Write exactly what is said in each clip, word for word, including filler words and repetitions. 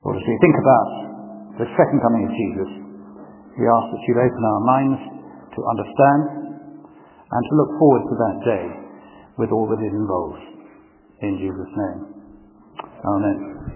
Lord, as we think about the second coming of Jesus, we ask that you'd open our minds to understand and to look forward to that day with all that it involves. In Jesus' name. Amen.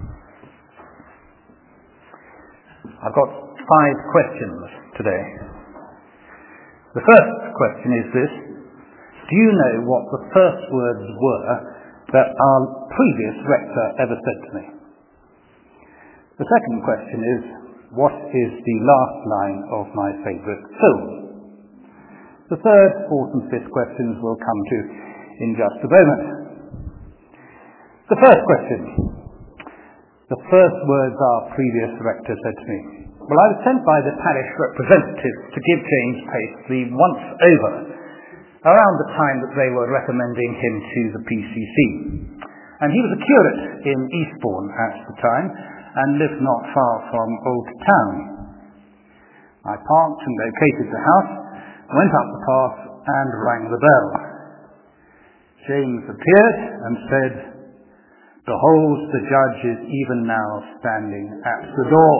I've got five questions today. The first question is this: do you know what the first words were that our previous rector ever said to me? The second question is, what is the last line of my favourite film? The third, fourth and fifth questions will come to in just a moment. The first question. The first words our previous rector said to me. Well, I was sent by the parish representatives to give James Pace the once over around the time that they were recommending him to the P C C. And he was a curate in Eastbourne at the time and lived not far from Old Town. I parked and located the house, went up the path and rang the bell. James appeared and said, "Behold, the judge is even now standing at the door."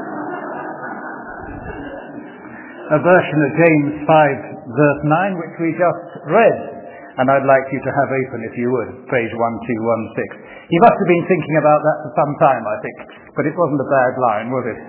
A version of James five verse nine which we just read, and I'd like you to have open, if you would, page one two one six. He must have been thinking about that for some time, I think, but it wasn't a bad line, was it?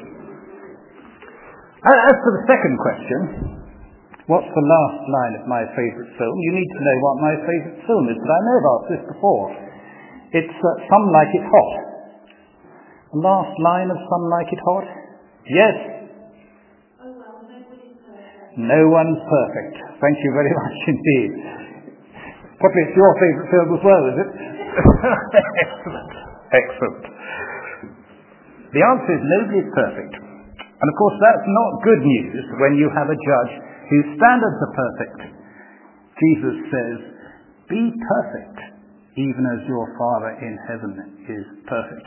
As for the second question, what's the last line of my favourite film? You need to know what my favourite film is, but I know about this before. It's uh, Some Like It Hot. The last line of Some Like It Hot? Yes. Oh well, nobody's perfect. No one's perfect. Thank you very much indeed. Probably it's your favourite film as well, is it? Excellent. Excellent. The answer is nobody is perfect. And of course that's not good news when you have a judge whose standards are perfect. Jesus says, "Be perfect, even as your Father in heaven is perfect."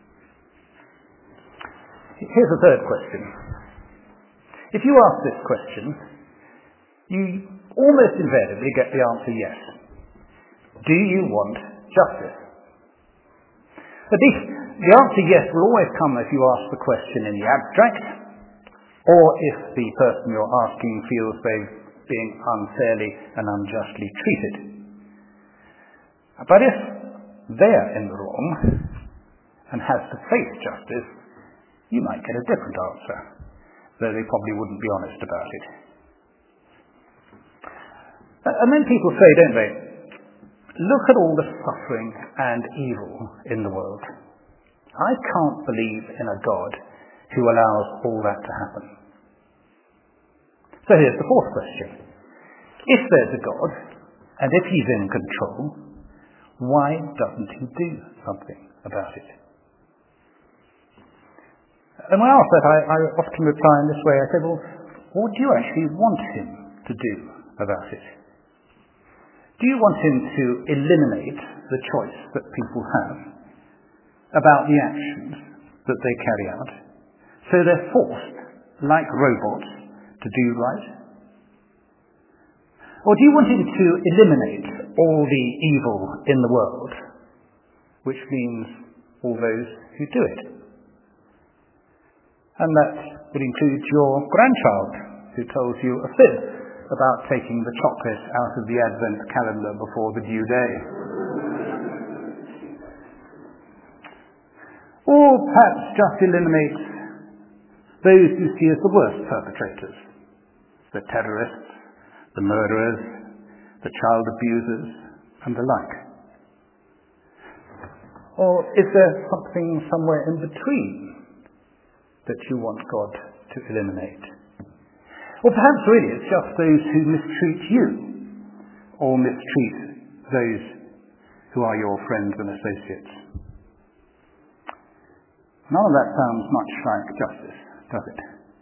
Here's a third question. If you ask this question, you almost invariably get the answer yes. Do you want justice? At least the answer yes will always come if you ask the question in the abstract, or if the person you're asking feels they're being unfairly and unjustly treated. But if they're in the wrong and have to face justice, you might get a different answer, though they probably wouldn't be honest about it. And then people say, don't they, look at all the suffering and evil in the world. I can't believe in a God who allows all that to happen. So here's the fourth question. If there's a God, and if he's in control, why doesn't he do something about it? And when I ask that, I, I often reply in this way. I say, well, what do you actually want him to do about it? Do you want him to eliminate the choice that people have about the actions that they carry out, so they're forced, like robots, to do right? Or do you want him to eliminate all the evil in the world, which means all those who do it? And that would include your grandchild, who tells you a fib about taking the chocolate out of the Advent calendar before the due day. Or perhaps just eliminate those you see as the worst perpetrators, the terrorists, the murderers, the child abusers, and the like. Or is there something somewhere in between that you want God to eliminate? Or perhaps really it's just those who mistreat you, or mistreat those who are your friends and associates. None of that sounds much like justice, does it?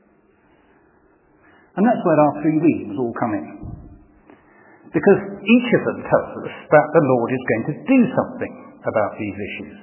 And that's where our three readings all come in. Because each of them tells us that the Lord is going to do something about these issues.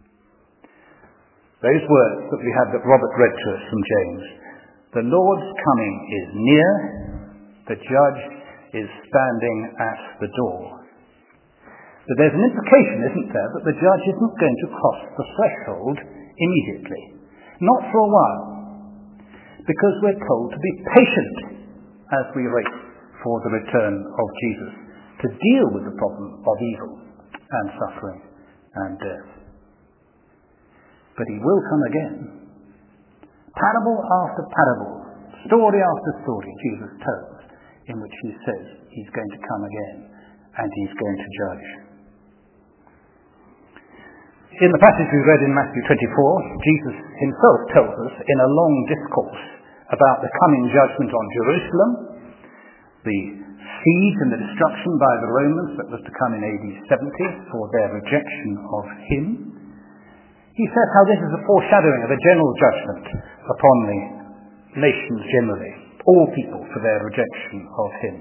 Those words that we had that Robert read to us from James, the Lord's coming is near, the judge is standing at the door. But there's an implication, isn't there, that the judge isn't going to cross the threshold immediately. Not for a while. Because we're told to be patient as we wait for the return of Jesus to deal with the problem of evil and suffering and death. But he will come again. Parable after parable, story after story, Jesus tells, in which he says he's going to come again and he's going to judge. In the passage we read in Matthew twenty-four, Jesus himself tells us in a long discourse about the coming judgment on Jerusalem, the siege and the destruction by the Romans that was to come in A D seventy for their rejection of him. He says how this is a foreshadowing of a general judgment upon the nations generally, all people for their rejection of him.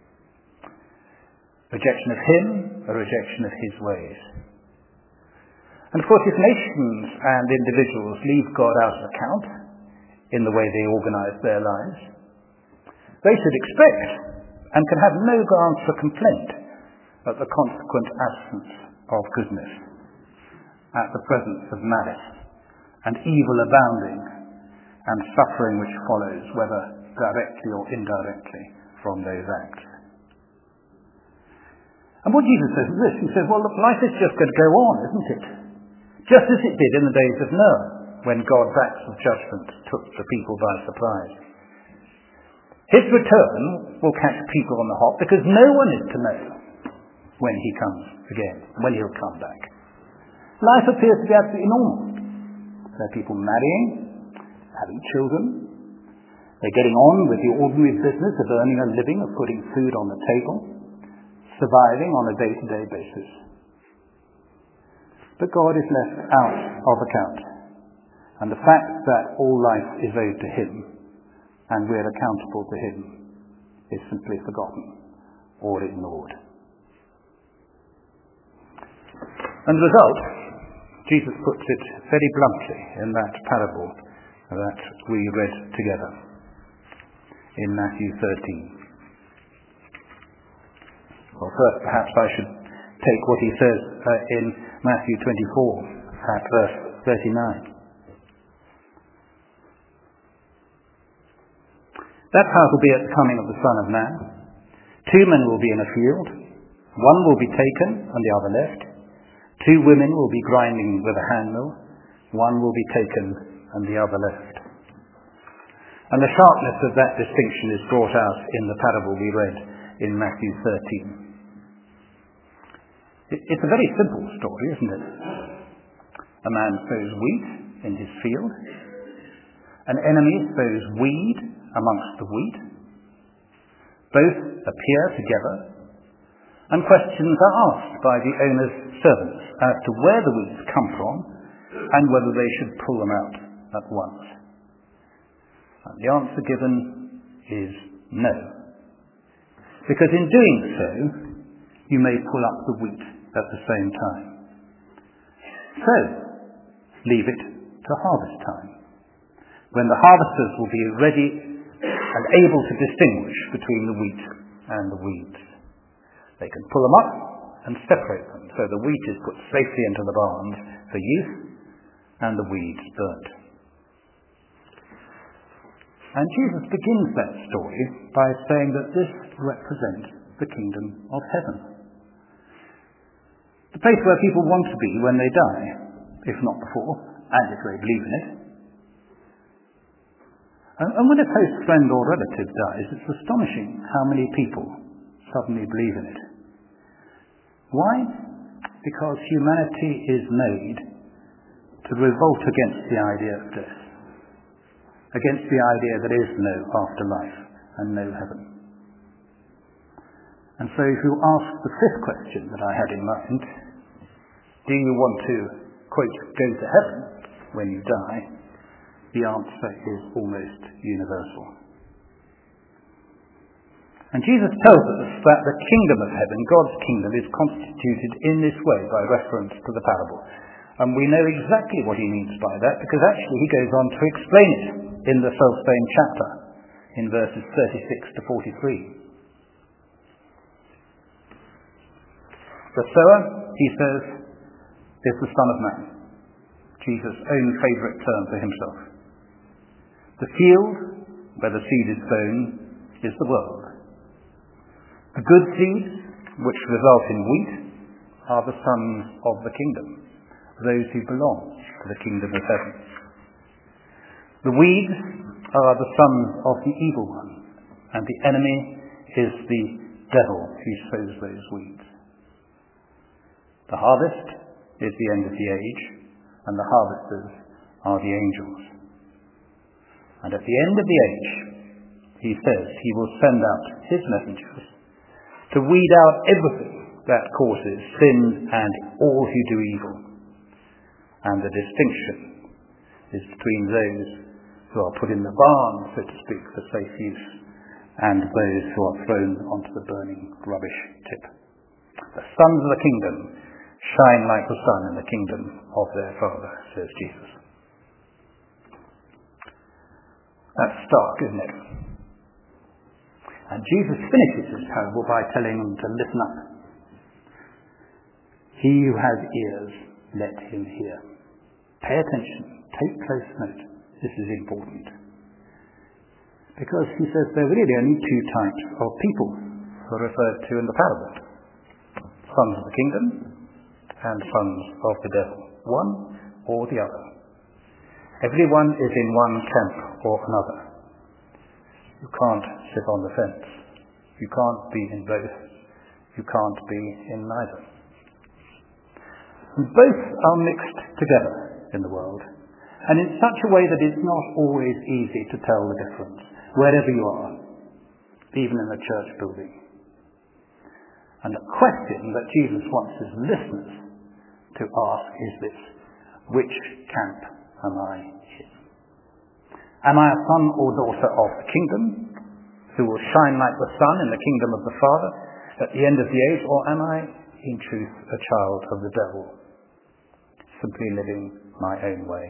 Rejection of him, a rejection of his ways. And of course, if nations and individuals leave God out of account in the way they organize their lives, they should expect and can have no grounds for complaint at the consequent absence of goodness, at the presence of malice and evil abounding and suffering which follows, whether directly or indirectly, from those acts. And what Jesus says is this, he says, well, look, life is just going to go on, isn't it? Just as it did in the days of Noah, when God's acts of judgment took the people by surprise. His return will catch people on the hop because no one is to know when he comes again, when he'll come back. Life appears to be absolutely normal. There are people marrying, having children. They're getting on with the ordinary business of earning a living, of putting food on the table, surviving on a day-to-day basis. But God is left out of account. And the fact that all life is owed to him and we're accountable to him is simply forgotten or ignored. And the result, Jesus puts it very bluntly in that parable that we read together in Matthew thirteen. Well, first perhaps I should take what he says uh, in Matthew twenty-four at verse thirty-nine. That's how it will be at the coming of the Son of Man. Two men will be in a field. One will be taken and the other left. Two women will be grinding with a handmill. One will be taken and the other left. And the sharpness of that distinction is brought out in the parable we read in Matthew thirteen. It's a very simple story, isn't it? A man sows wheat in his field. An enemy sows weed amongst the wheat. Both appear together, and questions are asked by the owner's servants as to where the weeds come from and whether they should pull them out at once. And the answer given is no. Because in doing so, you may pull up the wheat at the same time. So, leave it to harvest time, when the harvesters will be ready and able to distinguish between the wheat and the weeds. They can pull them up and separate them, so the wheat is put safely into the barns for use and the weeds burnt. And Jesus begins that story by saying that this represents the kingdom of heaven. The place where people want to be when they die, if not before, and if they believe in it. And, and when a close friend or relative dies, it's astonishing how many people suddenly believe in it. Why? Because humanity is made to revolt against the idea of death, against the idea that there is no afterlife and no heaven. And so if you ask the fifth question that I had in mind, do you want to, quote, go to heaven when you die? The answer is almost universal. And Jesus tells us that the kingdom of heaven, God's kingdom, is constituted in this way by reference to the parable. And we know exactly what he means by that, because actually he goes on to explain it in the self-same chapter, in verses thirty-six to forty-three. The sower, he says, is the Son of Man, Jesus' own favourite term for himself. The field where the seed is sown is the world. The good seeds, which result in wheat, are the sons of the kingdom, those who belong to the kingdom of heaven. The weeds are the sons of the evil one, and the enemy is the devil who sows those weeds. The harvest is the end of the age, and the harvesters are the angels. And at the end of the age, he says he will send out his messengers to weed out everything that causes sin and all who do evil. And the distinction is between those who are put in the barn, so to speak, for safe use, and those who are thrown onto the burning rubbish tip. The sons of the kingdom shine like the sun in the kingdom of their Father, says Jesus. That's stark, isn't it? And Jesus finishes his parable by telling them to listen up. He who has ears, let him hear. Pay attention. Take close note. This is important. Because he says there are really only two types of people who are referred to in the parable. Sons of the kingdom and sons of the devil. One or the other. Everyone is in one camp or another. You can't sit on the fence. You can't be in both. You can't be in neither. And both are mixed together in the world, and in such a way that it's not always easy to tell the difference, wherever you are, even in a church building. And the question that Jesus wants his listeners to ask is this: which camp am I in? Am I a son or daughter of the kingdom, who will shine like the sun in the kingdom of the Father at the end of the age, or am I, in truth, a child of the devil, simply living my own way?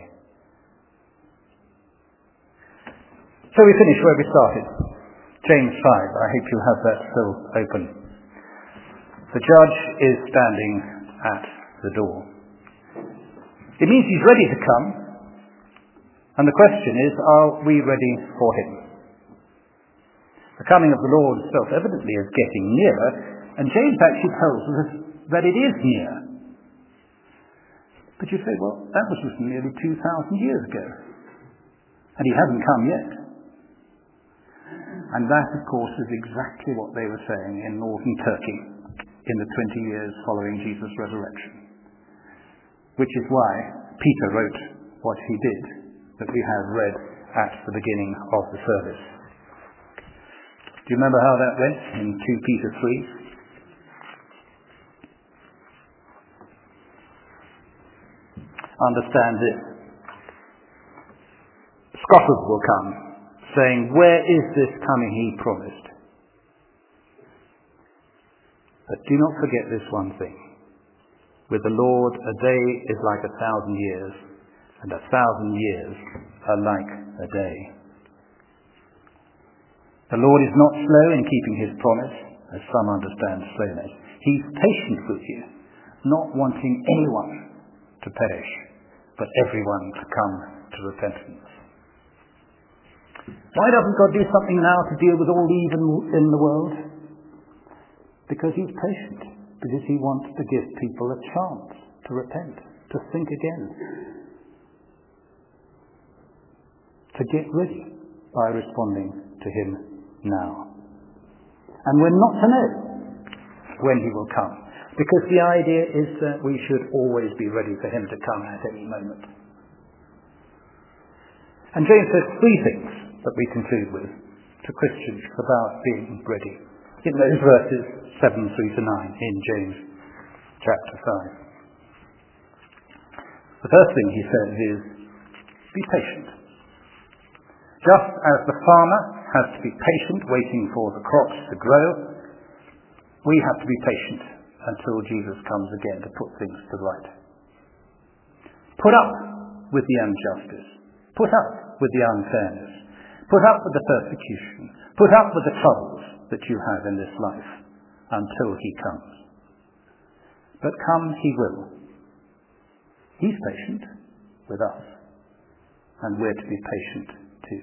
So we finish where we started. James five. I hope you have that still open. The judge is standing at the door. It means he's ready to come. And the question is, are we ready for him? The coming of the Lord self-evidently is getting nearer, and James actually tells us that it is near. But you say, well, that was written nearly two thousand years ago, and he hasn't come yet. And that, of course, is exactly what they were saying in northern Turkey in the twenty years following Jesus' resurrection. Which is why Peter wrote what he did, that we have read at the beginning of the service. Do you remember how that went in two Peter three? Understand this. Scoffers will come, saying, where is this coming he promised? But do not forget this one thing. With the Lord, a day is like a thousand years, and a thousand years are like a day. The Lord is not slow in keeping his promise, as some understand slowness. He's patient with you, not wanting anyone to perish, but everyone to come to repentance. Why doesn't God do something now to deal with all evil in the world? Because he's patient, because he wants to give people a chance to repent, to think again, to get ready by responding to him now. And we're not to know when he will come, because the idea is that we should always be ready for him to come at any moment. And James says three things that we conclude with to Christians about being ready in those verses seven through to nine in James chapter five. The first thing he says is, be patient. Just as the farmer has to be patient waiting for the crops to grow, we have to be patient until Jesus comes again to put things to right. Put up with the injustice. Put up with the unfairness. Put up with the persecution. Put up with the troubles that you have in this life until he comes. But come he will. He's patient. with us, and we're to be patient too.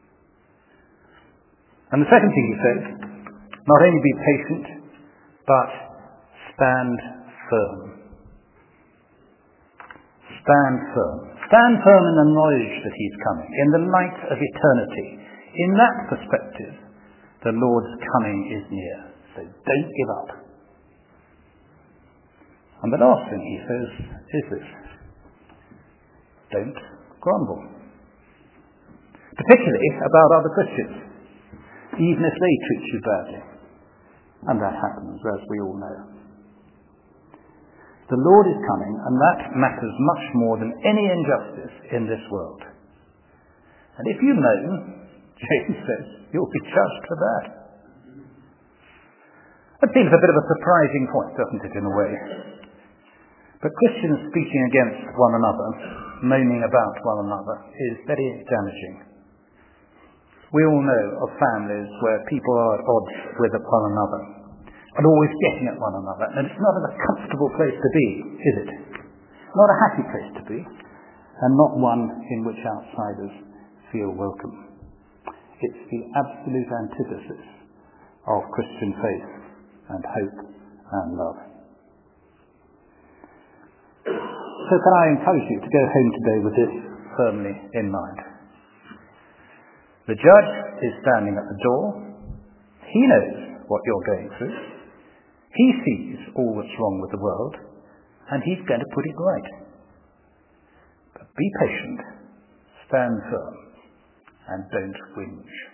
And the second thing he says, not only be patient, but stand firm. Stand firm. Stand firm in the knowledge that he's coming, in the light of eternity. In that perspective, the Lord's coming is near. So don't give up. And the last thing he says is this: don't grumble. Particularly about other Christians, even if they treat you badly. And that happens, as we all know. The Lord is coming, and that matters much more than any injustice in this world. And if you moan, James says, you'll be judged for that. That seems a bit of a surprising point, doesn't it, in a way? But Christians speaking against one another, moaning about one another, is very damaging. We all know of families where people are at odds with one another and always getting at one another, and it's not a comfortable place to be, is it? Not a happy place to be, and not one in which outsiders feel welcome. It's the absolute antithesis of Christian faith and hope and love. So can I encourage you to go home today with this firmly in mind? The judge is standing at the door. He knows what you're going through. He sees all that's wrong with the world, and he's going to put it right. But be patient, stand firm, and don't whinge.